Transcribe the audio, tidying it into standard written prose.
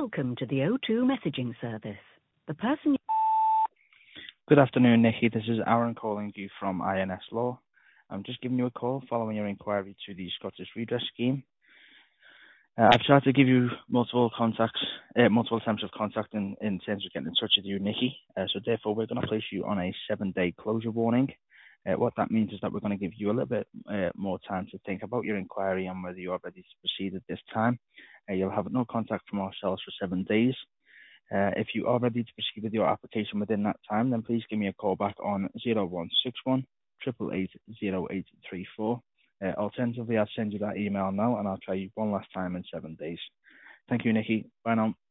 Welcome to the O2 messaging service. The person. Good afternoon, Nikki. This is Aaron calling you from INS Law. I'm just giving you a call following your inquiry to the Scottish Redress Scheme. I've tried to give you multiple attempts of contact in terms of getting in touch with you, Nikki. So therefore, we're going to place you on a 7-day closure warning. What that means is that we're going to give you a little bit more time to think about your inquiry and whether you are ready to proceed at this time. You'll have no contact from ourselves for 7 days. If you are ready to proceed with your application within that time, then please give me a call back on 0161 888 0834. Alternatively, I'll send you that email now and I'll try you one last time in 7 days. Thank you, Nikki. Bye now.